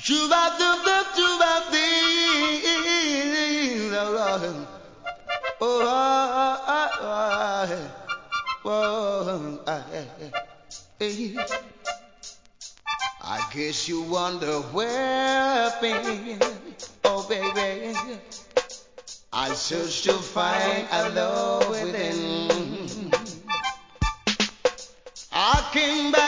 I guess you wonder where I've been, oh baby. I searched to find a love within. I came back.